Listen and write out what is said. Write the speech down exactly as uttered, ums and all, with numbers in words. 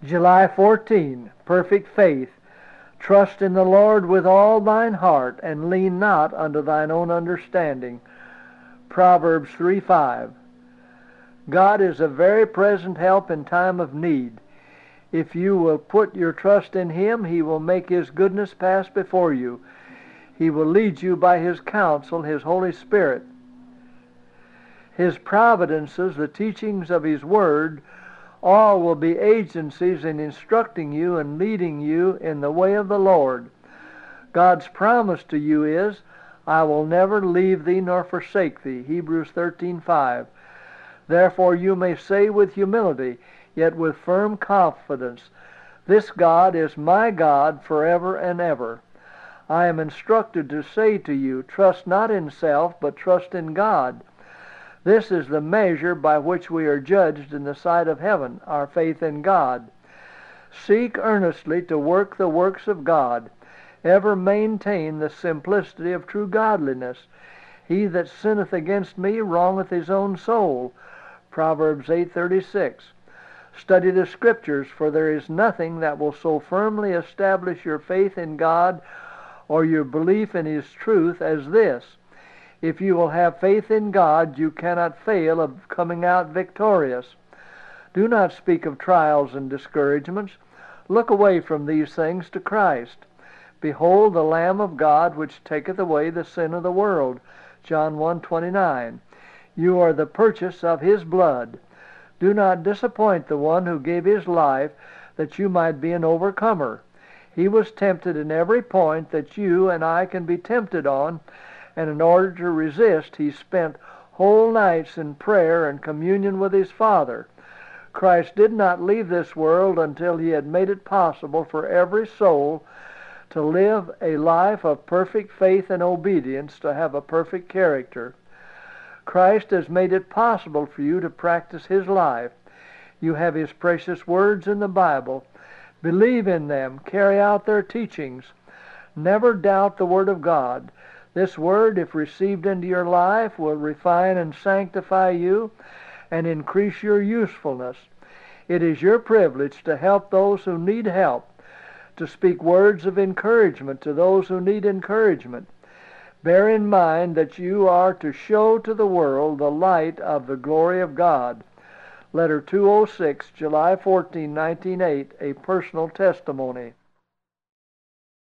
July fourteenth, perfect faith. Trust in the Lord with all thine heart, and lean not unto thine own understanding. Proverbs three five. God is a very present help in time of need. If you will put your trust in Him, He will make His goodness pass before you. He will lead you by His counsel, His Holy Spirit. His providences, the teachings of His Word, all will be agencies in instructing you and leading you in the way of the Lord. God's promise to you is, I will never leave thee nor forsake thee. Hebrews thirteen five. Therefore you may say with humility, yet with firm confidence, this God is my God forever and ever. I am instructed to say to you, trust not in self, but trust in God. This is the measure by which we are judged in the sight of heaven, our faith in God. Seek earnestly to work the works of God. Ever maintain the simplicity of true godliness. He that sinneth against me wrongeth his own soul. Proverbs eight thirty-six. Study the Scriptures, for there is nothing that will so firmly establish your faith in God or your belief in His truth as this. If you will have faith in God, you cannot fail of coming out victorious. Do not speak of trials and discouragements. Look away from these things to Christ. Behold the Lamb of God, which taketh away the sin of the world. John one twenty-nine. You are the purchase of His blood. Do not disappoint the one who gave His life that you might be an overcomer. He was tempted in every point that you and I can be tempted on, and in order to resist, He spent whole nights in prayer and communion with His Father. Christ did not leave this world until He had made it possible for every soul to live a life of perfect faith and obedience, to have a perfect character. Christ has made it possible for you to practice His life. You have His precious words in the Bible. Believe in them. Carry out their teachings. Never doubt the Word of God. This Word, if received into your life, will refine and sanctify you and increase your usefulness. It is your privilege to help those who need help, to speak words of encouragement to those who need encouragement. Bear in mind that you are to show to the world the light of the glory of God. Letter two oh six, July fourteenth, nineteen oh eight, a personal testimony.